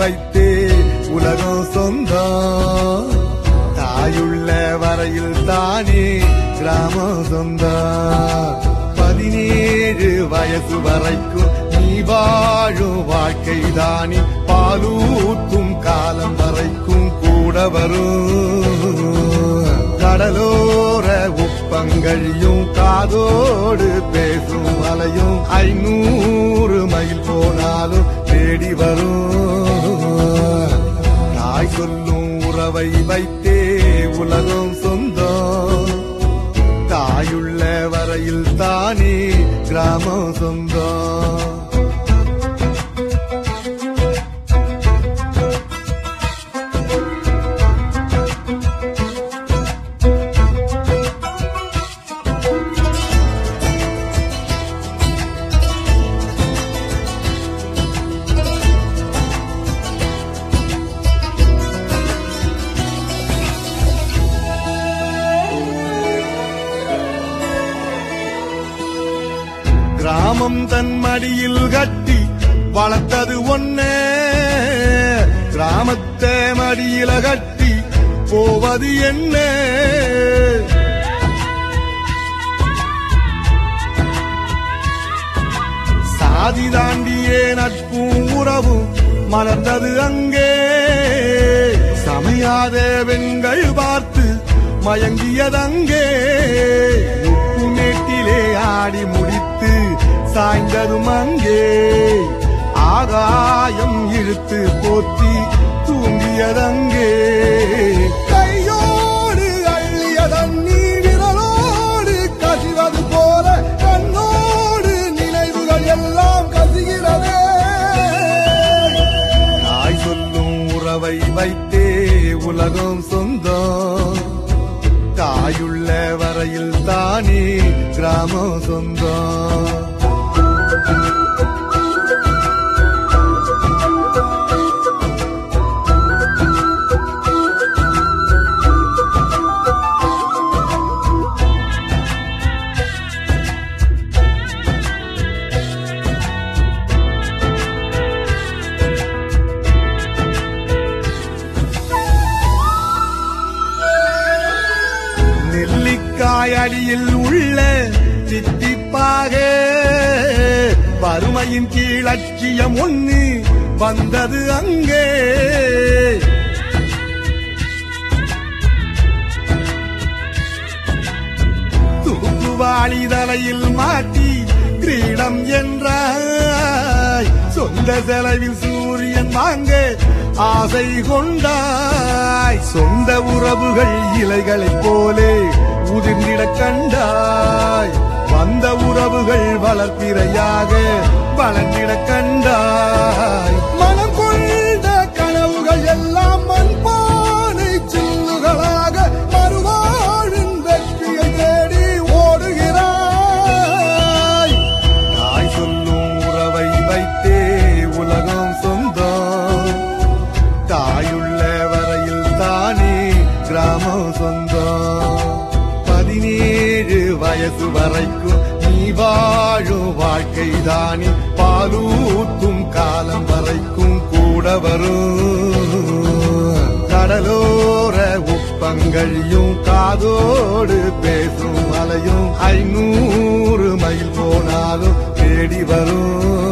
வைத்தே உலகம் சொந்தம். தாயுள்ள வரையில் தானே கிராமம் சொந்தம். 17 வயசு வரைக்கும் நீ வாழும் வாழ்க்கைதானே பாலூத்தும் காலம் வரைக்கும் கூட வரும். கடலோர உப்பங்கழியும் காதோடு பேசும் அலையும் 500 மைல் போனாலும் தேடி வரும். தாய் சொல்லும் உறவை வைத்தே உலகம் சொந்தம். தாயுள்ள வரையில் தானே கிராமம் சொந்தம். கிராமம் தன் மடியில் கட்டி வளர்த்தது ஒன்னே, கிராமத்தை மடியில கட்டி போவது என்ன? சாதி தாண்டியே நட்பும் உறவும் மலர்ந்தது அங்கே. சமையாத பெண்கள் பார்த்து மயங்கியதங்கே. உப்பு மேட்டிலே ஆடி முடித்து சாய்ந்ததும் அங்கே. ஆகாயம் இழுத்து போத்தி தூங்கியதங்கே. கையோடு அள்ளியதன்னி விரலோடு கசிவது போல கண்ணோடு நினைவுகள் எல்லாம் கசிகிறதே. தாய் சொல்லும் உறவை வைத்தே உலகம் சொந்தம். தாயுள்ள வரையில் தானே கிராமம் சொந்தம். அடியில் உள்ள தித்திப்பாக வறுமையின் கீழ் லட்சியம் ஒண்ணு வந்தது அங்கே. தூக்குவாளி தலையில் மாட்டி கிரீடம் என்றாய். சொந்த செலவில் சூரியன் வாங்க ஆசை கொண்டாய். சொந்த உறவுகள் இலைகளைப் போலே உதிர்ந்திட கண்டாய். வந்த உறவுகள் வளர்ப்பிறையாக வளர்ந்திட கண்டாய். மனம் கொண்ட கனவுகள் எல்லாம் மண்பானை சில்லுகளாக மறுவாழின் வெற்றியை தேடி ஓடுகிறாய். தாய் சொல்லும் உறவை வைத்தே உலகம் சொந்தம். தாயுள்ள வரையில் தானே கிராமம் சொந்தம். 17 வயசு வரைக்கும் நீ வாழும் வாழ்க்கைதானே பாலூத்தும் காலம் வரைக்கும் கூட வரும். கடலோர உப்பங்கழியும் காதோடு பேசும் அலையும் 500 மைல் போனாலும் தேடி வரும்.